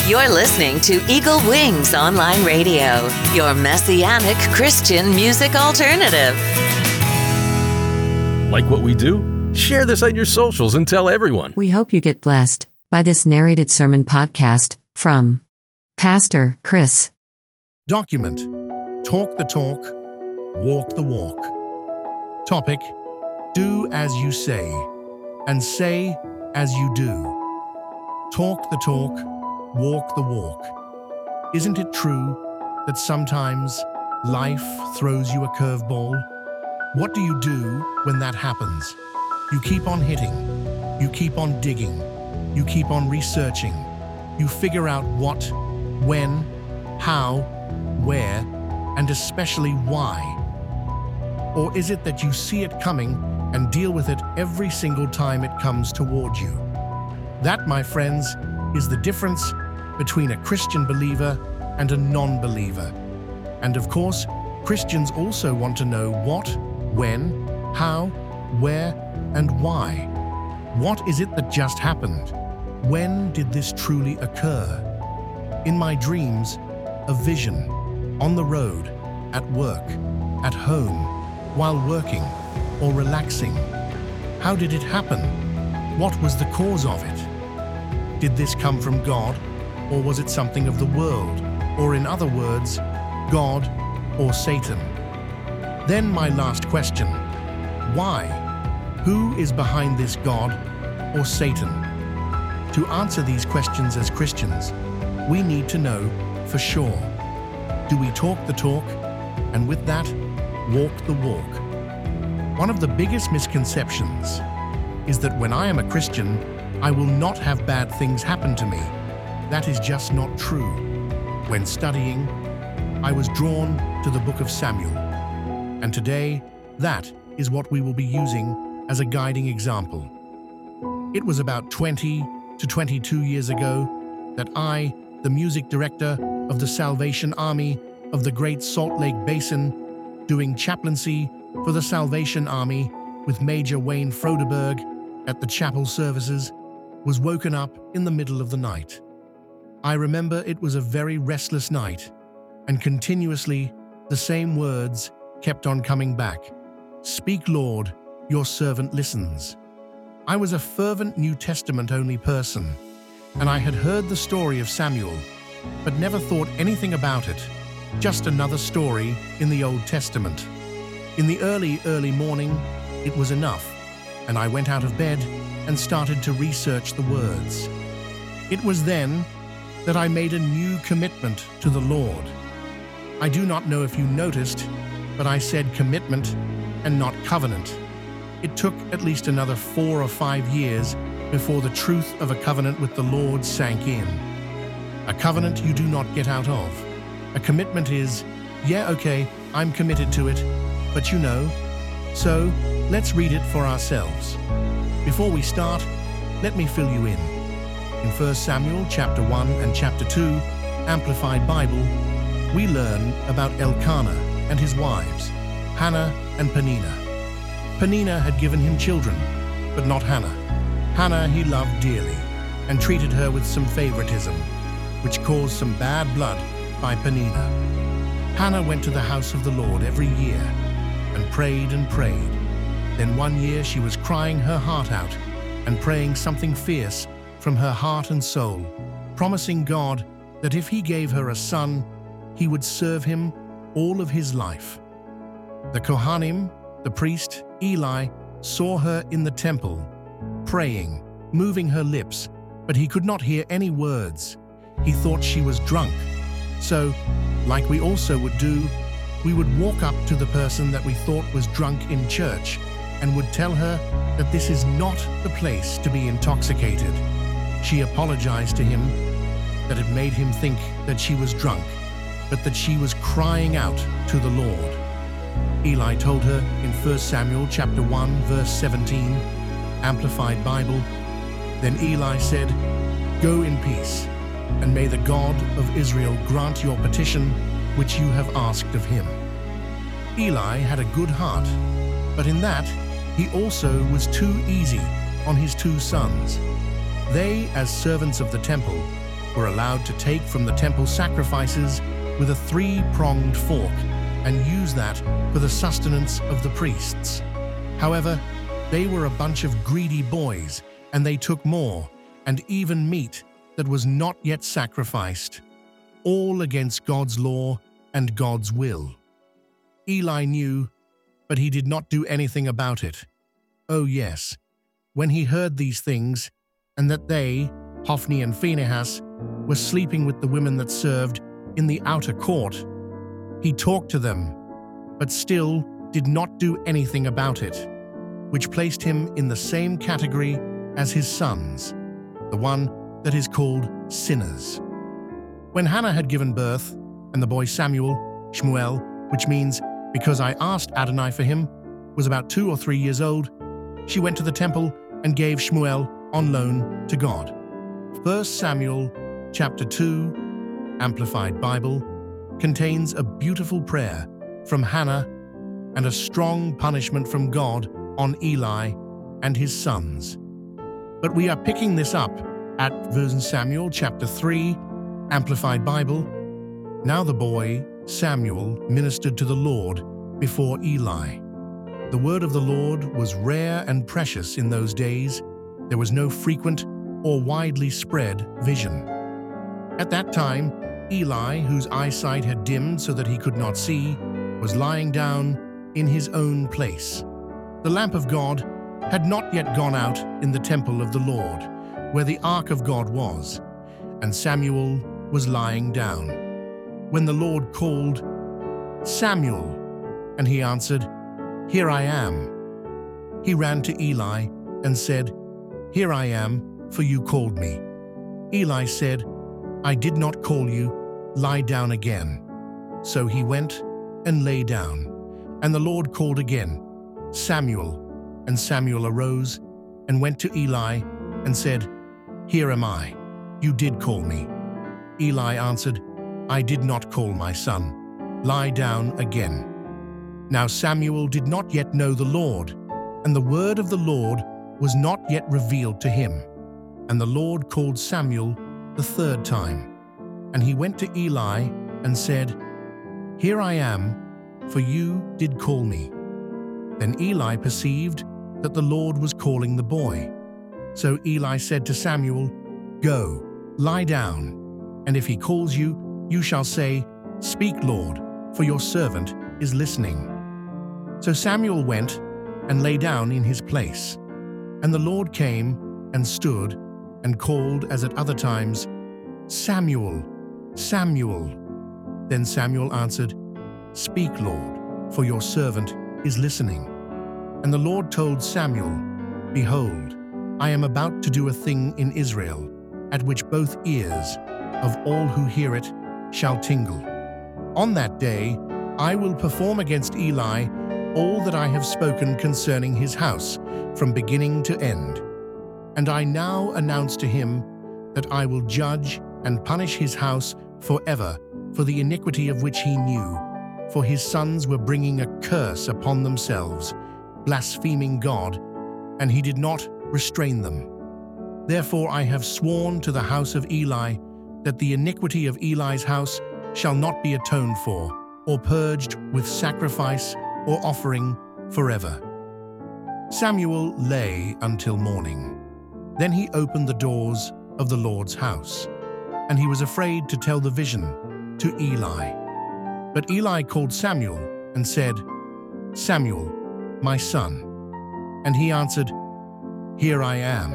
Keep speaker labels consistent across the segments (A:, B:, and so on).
A: You're listening to Eagle Wings Online Radio, your messianic Christian music alternative.
B: Like what we do? Share this on your socials and tell everyone.
C: We hope you get blessed by this narrated sermon podcast from Pastor Chris.
D: Document. Talk the talk. Walk the walk. Topic. Do as you say, and say as you do. Talk the talk. Walk the walk. Isn't it true that sometimes life throws you a curveball? What do you do when that happens? You keep on hitting. You keep on digging. You keep on researching. You figure out what, when, how, where, and especially why. Or is it that you see it coming and deal with it every single time it comes toward you? That, my friends, is the difference between a Christian believer and a non-believer. And of course, Christians also want to know what, when, how, where, and why. What is it that just happened? When did this truly occur? In my dreams, a vision, on the road, at work, at home, while working, or relaxing. How did it happen? What was the cause of it? Did this come from God, or was it something of the world, or in other words, God or Satan? Then my last question, why? Who is behind this God or Satan? To answer these questions as Christians, we need to know for sure. Do we talk the talk, and with that, walk the walk? One of the biggest misconceptions is that when I am a Christian, I will not have bad things happen to me. That is just not true. When studying, I was drawn to the book of Samuel. And today, that is what we will be using as a guiding example. It was about 20 to 22 years ago that I, the music director of the Salvation Army of the Great Salt Lake Basin, doing chaplaincy for the Salvation Army with Major Wayne Frodeberg at the chapel services, was woken up in the middle of the night. I remember it was a very restless night, and continuously the same words kept on coming back. Speak, Lord, your servant listens. I was a fervent New Testament-only person, and I had heard the story of Samuel, but never thought anything about it, just another story in the Old Testament. In the early morning, it was enough, and I went out of bed and started to research the words. It was then that I made a new commitment to the Lord. I do not know if you noticed, but I said commitment and not covenant. It took at least another 4 or 5 years before the truth of a covenant with the Lord sank in. A covenant you do not get out of. A commitment is, yeah, okay, I'm committed to it, but you know. So, let's read it for ourselves. Before we start, let me fill you in. In 1 Samuel chapter 1 and chapter 2, Amplified Bible, we learn about Elkanah and his wives, Hannah and Peninnah. Peninnah had given him children, but not Hannah. Hannah he loved dearly and treated her with some favoritism, which caused some bad blood by Peninnah. Hannah went to the house of the Lord every year and prayed and prayed. Then one year she was crying her heart out and praying something fierce from her heart and soul, promising God that if he gave her a son, he would serve him all of his life. The Kohanim, the priest, Eli, saw her in the temple, praying, moving her lips, but he could not hear any words. He thought she was drunk. So, like we also would do, we would walk up to the person that we thought was drunk in church and would tell her that this is not the place to be intoxicated. She apologized to him, that it made him think that she was drunk, but that she was crying out to the Lord. Eli told her in 1 Samuel chapter 1, verse 17, Amplified Bible, Then Eli said, Go in peace, and may the God of Israel grant your petition which you have asked of him. Eli had a good heart, but in that he also was too easy on his 2 sons. They, as servants of the temple, were allowed to take from the temple sacrifices with a three-pronged fork and use that for the sustenance of the priests. However, they were a bunch of greedy boys, and they took more, and even meat that was not yet sacrificed, all against God's law and God's will. Eli knew, but he did not do anything about it. Oh yes, when he heard these things, and that they, Hophni and Phinehas, were sleeping with the women that served in the outer court, he talked to them, but still did not do anything about it, which placed him in the same category as his sons, the one that is called sinners. When Hannah had given birth, and the boy Samuel, Shmuel, which means because I asked Adonai for him, was about 2 or 3 years old, she went to the temple and gave Shmuel on loan to God. 1 Samuel chapter 2, Amplified Bible, contains a beautiful prayer from Hannah and a strong punishment from God on Eli and his sons. But we are picking this up at 1 Samuel chapter 3, Amplified Bible. Now the boy, Samuel, ministered to the Lord before Eli. The word of the Lord was rare and precious in those days. There was no frequent or widely spread vision. At that time, Eli, whose eyesight had dimmed so that he could not see, was lying down in his own place. The lamp of God had not yet gone out in the temple of the Lord, where the ark of God was, and Samuel was lying down. When the Lord called, "Samuel," and he answered, "Here I am." He ran to Eli and said, "Here I am, for you called me." Eli said, "I did not call you, lie down again." So he went and lay down, and the Lord called again, "Samuel," and Samuel arose and went to Eli and said, "Here am I, you did call me." Eli answered, "I did not call my son, lie down again." Now Samuel did not yet know the Lord, and the word of the Lord was not yet revealed to him. And the Lord called Samuel the third time, and he went to Eli and said, "Here I am, for you did call me." Then Eli perceived that the Lord was calling the boy. So Eli said to Samuel, "Go, lie down, and if he calls you, you shall say, 'Speak, Lord, for your servant is listening.'" So Samuel went and lay down in his place. And the Lord came and stood and called as at other times, "Samuel, Samuel." Then Samuel answered, "Speak, Lord, for your servant is listening." And the Lord told Samuel, "Behold, I am about to do a thing in Israel, at which both ears of all who hear it shall tingle. On that day I will perform against Eli all that I have spoken concerning his house, from beginning to end. And I now announce to him that I will judge and punish his house forever for the iniquity of which he knew, for his sons were bringing a curse upon themselves, blaspheming God, and he did not restrain them. Therefore I have sworn to the house of Eli that the iniquity of Eli's house shall not be atoned for, or purged with sacrifice or offering forever." Samuel lay until morning. Then he opened the doors of the Lord's house, and he was afraid to tell the vision to Eli. But Eli called Samuel and said, "Samuel, my son." And he answered, "Here I am."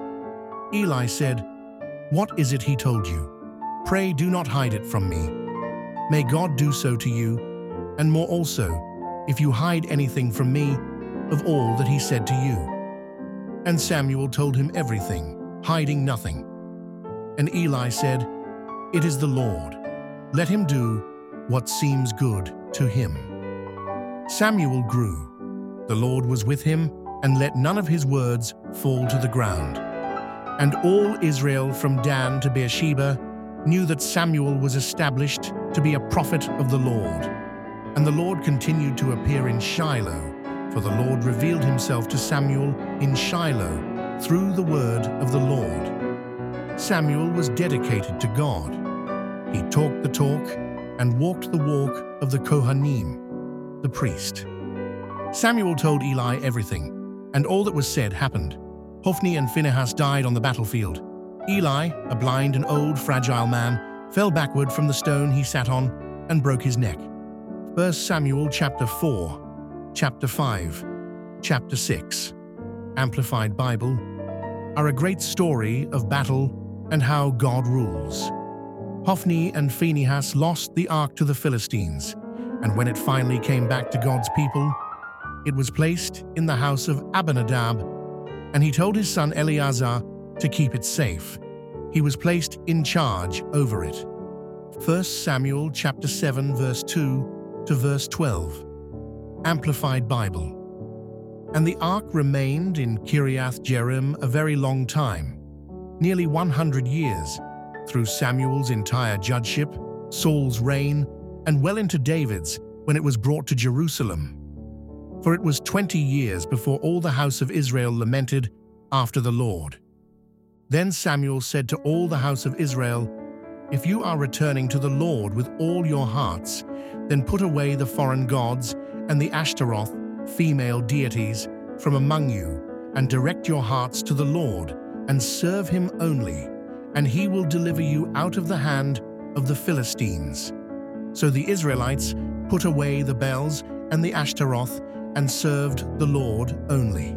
D: Eli said, "What is it he told you? Pray do not hide it from me. May God do so to you, and more also, if you hide anything from me of all that he said to you." And Samuel told him everything, hiding nothing. And Eli said, "It is the Lord. Let him do what seems good to him." Samuel grew. The Lord was with him, and let none of his words fall to the ground. And all Israel from Dan to Beersheba knew that Samuel was established to be a prophet of the Lord. And the Lord continued to appear in Shiloh, for the Lord revealed himself to Samuel in Shiloh through the word of the Lord. Samuel was dedicated to God. He talked the talk and walked the walk of the Kohanim, the priest. Samuel told Eli everything, and all that was said happened. Hophni and Phinehas died on the battlefield. Eli, a blind and old, fragile man, fell backward from the stone he sat on and broke his neck. 1 Samuel chapter 4, chapter 5, chapter 6, Amplified Bible, are a great story of battle and how God rules. Hophni and Phinehas lost the ark to the Philistines, and when it finally came back to God's people, it was placed in the house of Abinadab, and he told his son Eleazar to keep it safe. He was placed in charge over it. 1 Samuel chapter 7 verse 2 to verse 12, Amplified Bible. And the ark remained in Kiriath Jearim a very long time, nearly 100 years, through Samuel's entire judgeship, Saul's reign, and well into David's when it was brought to Jerusalem. For it was 20 years before all the house of Israel lamented after the Lord. Then Samuel said to all the house of Israel, "If you are returning to the Lord with all your hearts, then put away the foreign gods and the Ashtaroth, female deities, from among you, and direct your hearts to the Lord, and serve him only, and he will deliver you out of the hand of the Philistines." So the Israelites put away the Baals and the Ashtaroth and served the Lord only.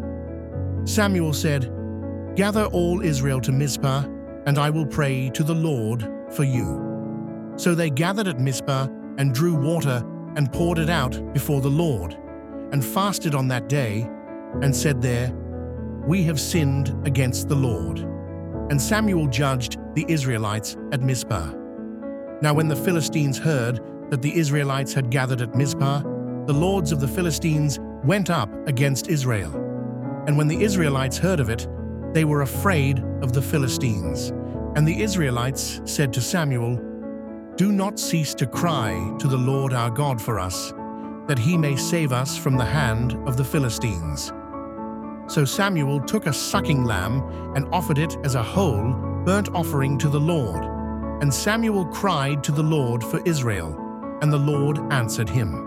D: Samuel said, "Gather all Israel to Mizpah, and I will pray to the Lord for you." So they gathered at Mizpah and drew water and poured it out before the Lord, and fasted on that day, and said there, "We have sinned against the Lord." And Samuel judged the Israelites at Mizpah. Now when the Philistines heard that the Israelites had gathered at Mizpah, the lords of the Philistines went up against Israel. And when the Israelites heard of it, they were afraid of the Philistines. And the Israelites said to Samuel, "Do not cease to cry to the Lord our God for us, that he may save us from the hand of the Philistines." So Samuel took a sucking lamb and offered it as a whole burnt offering to the Lord. And Samuel cried to the Lord for Israel, and the Lord answered him.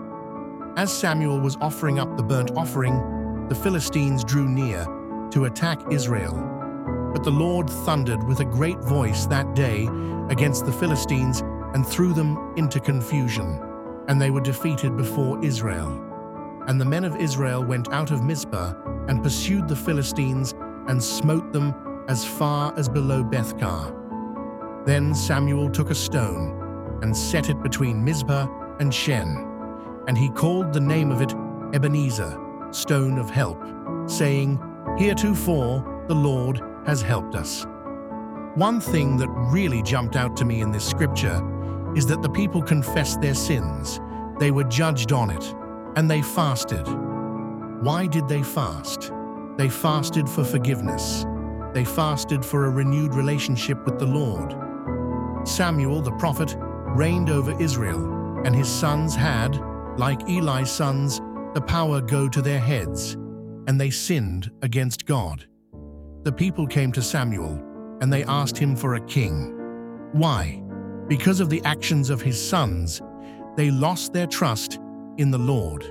D: As Samuel was offering up the burnt offering, the Philistines drew near to attack Israel. But the Lord thundered with a great voice that day against the Philistines and threw them into confusion, and they were defeated before Israel. And the men of Israel went out of Mizpah and pursued the Philistines and smote them as far as below Bethkar. Then Samuel took a stone and set it between Mizpah and Shen, and he called the name of it Ebenezer, stone of help, saying, "Heretofore the Lord has helped us." One thing that really jumped out to me in this scripture is that the people confessed their sins, they were judged on it, and they fasted. Why did they fast? They fasted for forgiveness. They fasted for a renewed relationship with the Lord. Samuel the prophet reigned over Israel, and his sons had, like Eli's sons, the power go to their heads, and they sinned against God. The people came to Samuel, and they asked him for a king. Why? Because of the actions of his sons, they lost their trust in the Lord.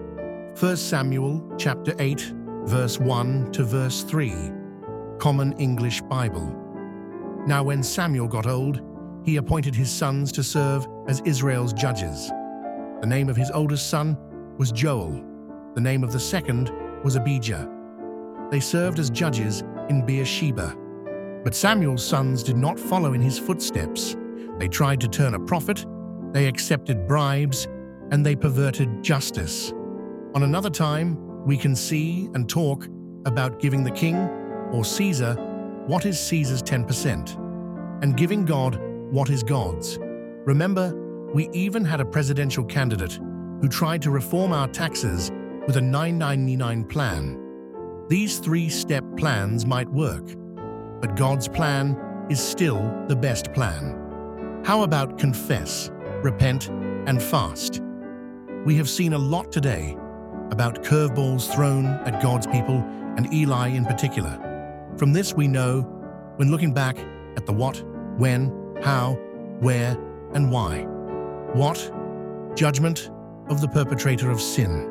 D: 1 Samuel chapter 8, verse 1 to verse 3, Common English Bible. Now when Samuel got old, he appointed his sons to serve as Israel's judges. The name of his oldest son was Joel. The name of the second was Abijah. They served as judges in Beersheba. But Samuel's sons did not follow in his footsteps. They tried to turn a prophet, they accepted bribes, and they perverted justice. On another time, we can see and talk about giving the king, or Caesar, what is Caesar's 10%, and giving God what is God's. Remember, we even had a presidential candidate who tried to reform our taxes with a 999 plan. These three-step plans might work, but God's plan is still the best plan. How about confess, repent, and fast? We have seen a lot today about curveballs thrown at God's people and Eli in particular. From this we know, when looking back at the what, when, how, where, and why. What? Judgment of the perpetrator of sin.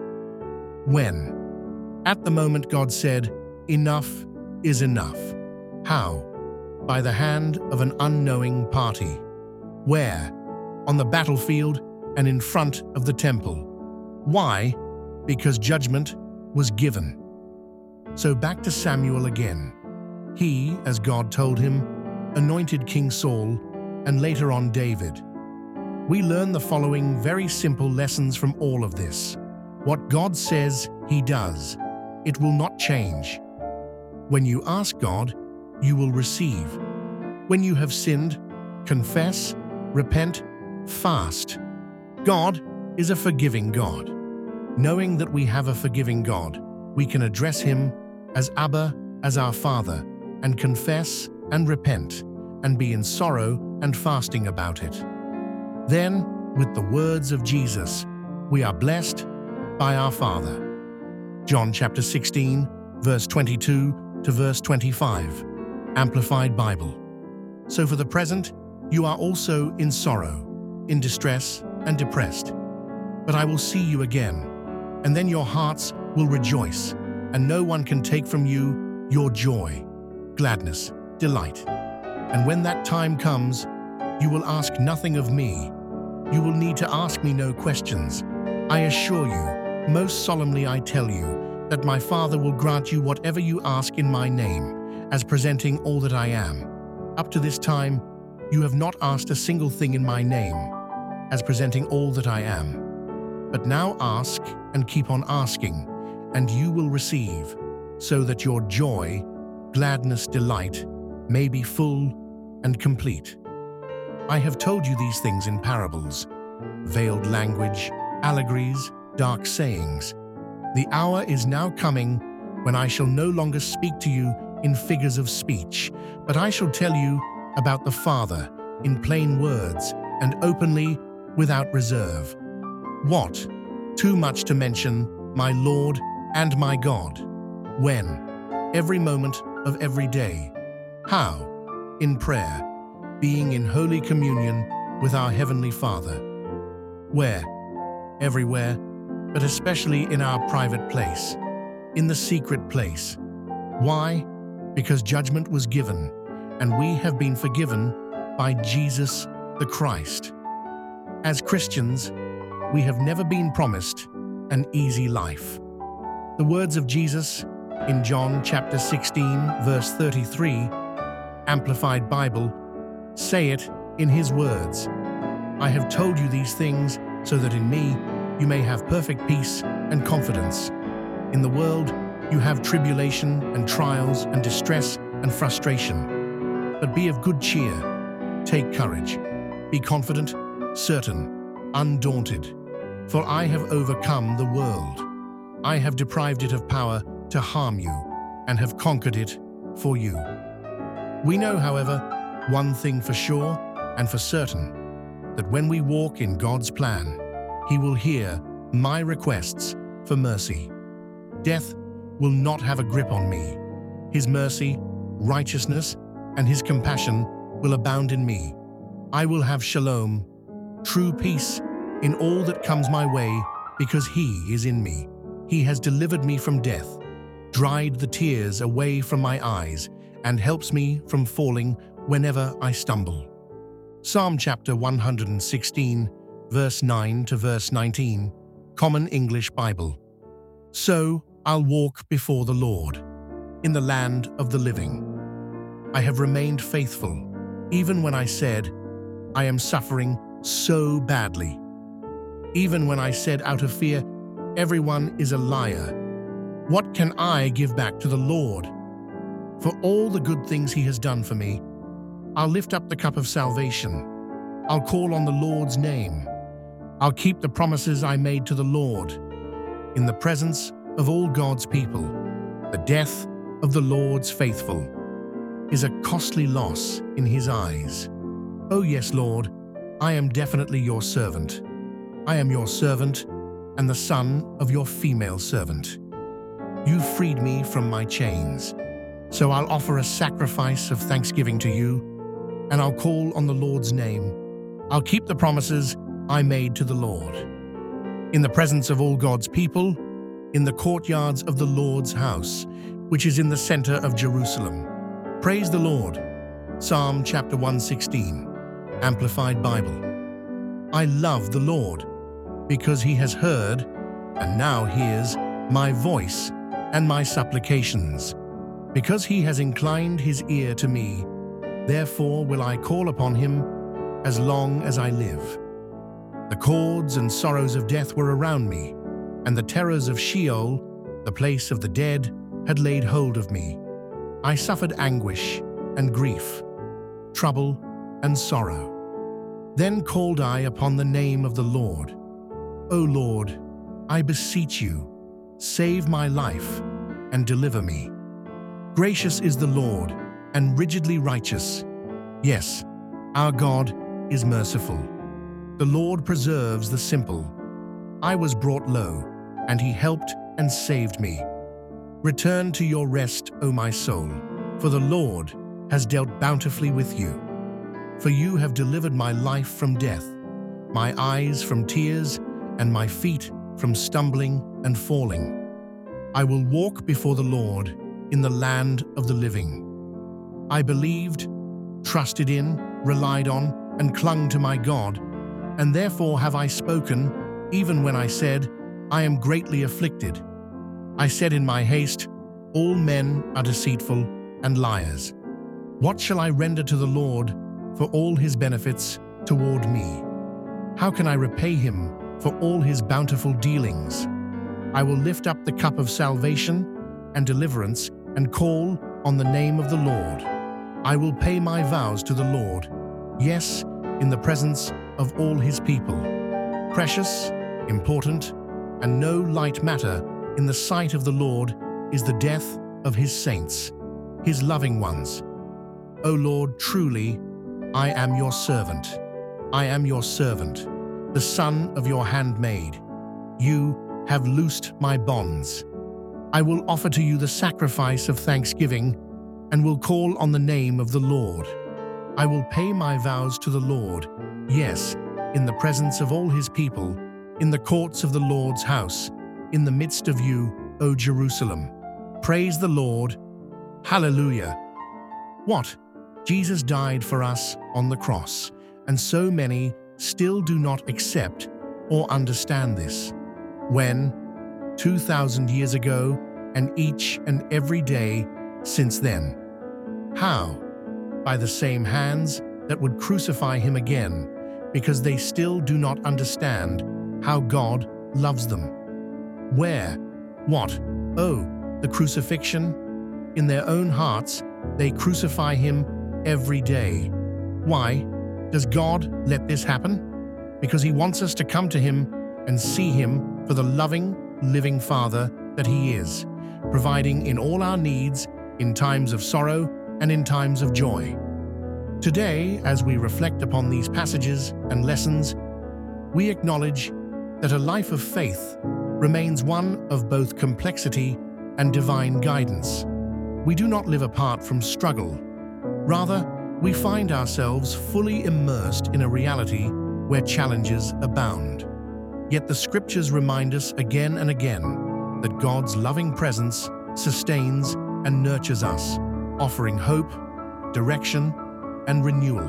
D: When? At the moment God said, "Enough is enough." How? By the hand of an unknowing party. Where? On the battlefield and in front of the temple. Why? Because judgment was given. So back to Samuel again. He, as God told him, anointed King Saul and later on David. We learn the following very simple lessons from all of this. What God says, He does. It will not change. When you ask God, you will receive. When you have sinned, confess, repent, fast. God is a forgiving God. Knowing that we have a forgiving God, we can address Him as Abba, as our Father, and confess and repent, and be in sorrow and fasting about it. Then, with the words of Jesus, we are blessed by our Father. John chapter 16, verse 22 to verse 25, Amplified Bible. So for the present, you are also in sorrow, in distress and depressed. But I will see you again, and then your hearts will rejoice, and no one can take from you your joy, gladness, delight. And when that time comes, you will ask nothing of me. You will need to ask me no questions. I assure you, most solemnly I tell you, that my Father will grant you whatever you ask in my name, as presenting all that I am. Up to this time, you have not asked a single thing in my name, as presenting all that I am. But now ask and keep on asking, and you will receive, so that your joy, gladness, delight may be full and complete. I have told you these things in parables, veiled language, allegories, dark sayings. The hour is now coming when I shall no longer speak to you in figures of speech, but I shall tell you about the Father in plain words and openly without reserve. What? Too much to mention, my Lord and my God. When? Every moment of every day. How? In prayer, being in holy communion with our Heavenly Father. Where? Everywhere, but especially in our private place, in the secret place. Why? Because judgment was given, and we have been forgiven by Jesus the Christ. As Christians, we have never been promised an easy life. The words of Jesus in John chapter 16, verse 33, Amplified Bible, say it in His words. I have told you these things so that in me you may have perfect peace and confidence. In the world you have tribulation and trials and distress and frustration. But be of good cheer. Take courage. Be confident, certain, undaunted. For I have overcome the world. I have deprived it of power to harm you, and have conquered it for you. We know, however, one thing for sure and for certain, that when we walk in God's plan, He will hear my requests for mercy. Death will not have a grip on me. His mercy, righteousness, and His compassion will abound in me. I will have shalom, true peace, in all that comes my way, because He is in me. He has delivered me from death, dried the tears away from my eyes, and helps me from falling whenever I stumble. Psalm chapter 116, verse 9 to verse 19, Common English Bible. So I'll walk before the Lord, in the land of the living. I have remained faithful, even when I said, I am suffering so badly. Even when I said out of fear, everyone is a liar. What can I give back to the Lord? For all the good things He has done for me, I'll lift up the cup of salvation. I'll call on the Lord's name. I'll keep the promises I made to the Lord. In the presence of all God's people, the death of the Lord's faithful is a costly loss in His eyes. Oh yes, Lord, I am definitely your servant. I am your servant and the son of your female servant. You freed me from my chains, so I'll offer a sacrifice of thanksgiving to you and I'll call on the Lord's name. I'll keep the promises I made to the Lord. In the presence of all God's people, in the courtyards of the Lord's house, which is in the center of Jerusalem. Praise the Lord. Psalm chapter 116, Amplified Bible. I love the Lord, because he has heard, and now hears, my voice and my supplications. Because he has inclined his ear to me, therefore will I call upon him as long as I live. The cords and sorrows of death were around me, and the terrors of Sheol, the place of the dead, had laid hold of me. I suffered anguish and grief, trouble and sorrow. Then called I upon the name of the Lord. O Lord, I beseech you, save my life and deliver me. Gracious is the Lord and rigidly righteous. Yes, our God is merciful. The Lord preserves the simple. I was brought low, and he helped and saved me. Return to your rest, O my soul, for the Lord has dealt bountifully with you. For you have delivered my life from death, my eyes from tears, and my feet from stumbling and falling. I will walk before the Lord in the land of the living. I believed, trusted in, relied on, and clung to my God, and therefore have I spoken, even when I said, I am greatly afflicted. I said in my haste, all men are deceitful and liars. What shall I render to the Lord for all his benefits toward me? How can I repay him for all his bountiful dealings? I will lift up the cup of salvation and deliverance and call on the name of the Lord. I will pay my vows to the Lord, yes, in the presence of all his people. Precious, important, and no light matter in the sight of the Lord is the death of his saints, his loving ones. O Lord, truly, I am your servant. I am your servant, the son of your handmaid. You have loosed my bonds. I will offer to you the sacrifice of thanksgiving and will call on the name of the Lord. I will pay my vows to the Lord, yes, in the presence of all his people, in the courts of the Lord's house, in the midst of you, O Jerusalem. Praise the Lord. Hallelujah. What? Jesus died for us on the cross, and so many still do not accept or understand this. When, 2,000 years ago, and each and every day since then. How? By the same hands that would crucify him again, because they still do not understand how God loves them. Where? What? Oh, the crucifixion? In their own hearts, they crucify him every day. Why? Does God let this happen? Because he wants us to come to him and see him for the loving, living Father that he is, providing in all our needs, in times of sorrow and in times of joy. Today, as we reflect upon these passages and lessons, we acknowledge that a life of faith remains one of both complexity and divine guidance. We do not live apart from struggle. Rather, we find ourselves fully immersed in a reality where challenges abound. Yet the scriptures remind us again and again that God's loving presence sustains and nurtures us, offering hope, direction, and renewal.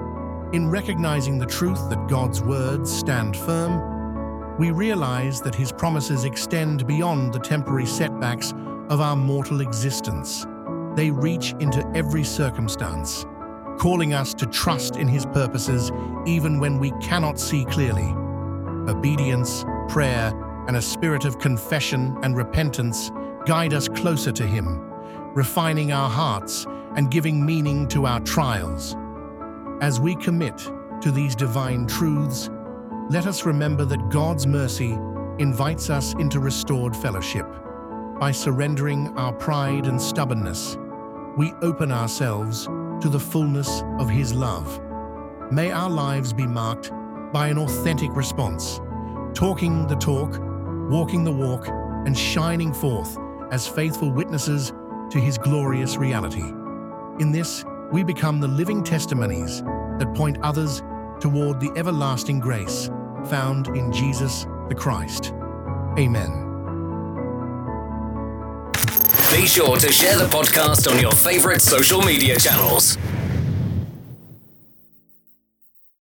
D: In recognizing the truth that God's words stand firm, we realize that his promises extend beyond the temporary setbacks of our mortal existence. They reach into every circumstance, calling us to trust in his purposes even when we cannot see clearly. Obedience, prayer, and a spirit of confession and repentance guide us closer to him, refining our hearts and giving meaning to our trials. As we commit to these divine truths, let us remember that God's mercy invites us into restored fellowship. By surrendering our pride and stubbornness, we open ourselves to the fullness of his love. May our lives be marked by an authentic response, talking the talk, walking the walk, and shining forth as faithful witnesses to his glorious reality. In this, we become the living testimonies that point others toward the everlasting grace found in Jesus the Christ. Amen.
E: Be sure to share the podcast on your favorite social media channels.